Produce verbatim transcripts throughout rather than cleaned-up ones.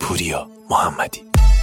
پوریا محمدی.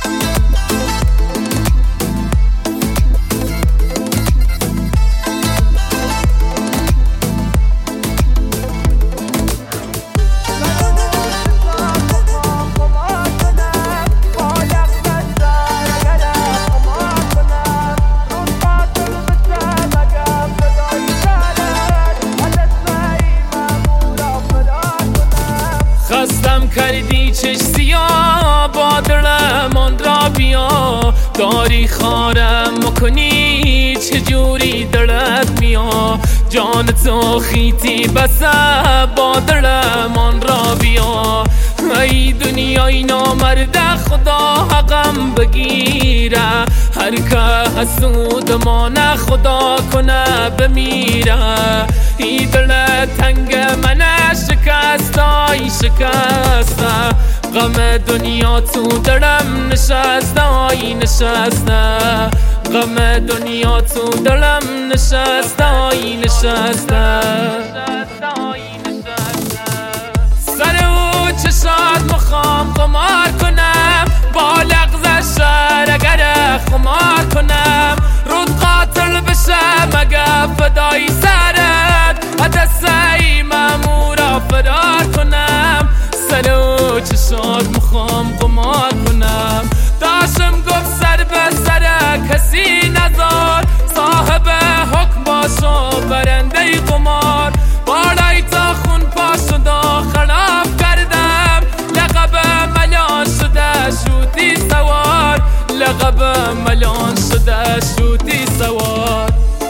خستم کردی چش سیاه با دلمان را بیا، داری خارم مکنی چجوری دلت میا، جان تو خیتی بسه با دلمان را بیا. ای دنیای نامرده خدا حقم بگیره، هر که حسود مانه خدا کنه بمیره. ای دل تنگ منه شکستای شکسته، غم دنیا تو دلم نشسته آی نشسته، غم دنیا تو دلم نشسته آی نشسته. سر او چشات مخوام قمار کنم، با لغزش شهر اگر خمار کنم، رود قاتل بشه مگه فدای سرت، حدثی مامورا فرار کنم. سر او چشات مخوام قمار کنم، داشم گفت سر به سر کسی نذار، صاحب حکم باشو برنده قمار. بالای تا خون پاشو دا خلاف کردم، لقب ملان شده شوتی سوار، لقب ملان شده شوتی سوار.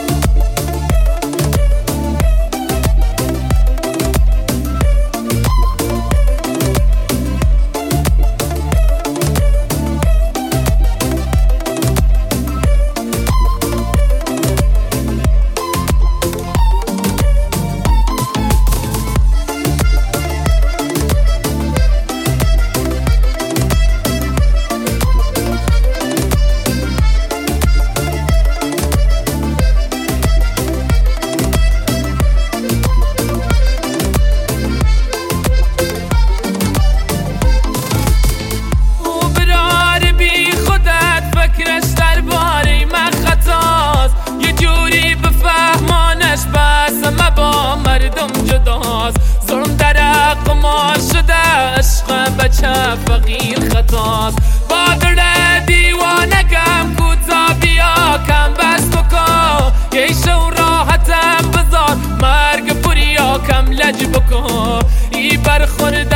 ظلم در قمار شده عشق بچه فقیر خطاست، با دل دیوانگم کوتا بیا کم بس بکن، یه شو راحتم بذار مرگ پوریا کم لج بکن. ای برخورده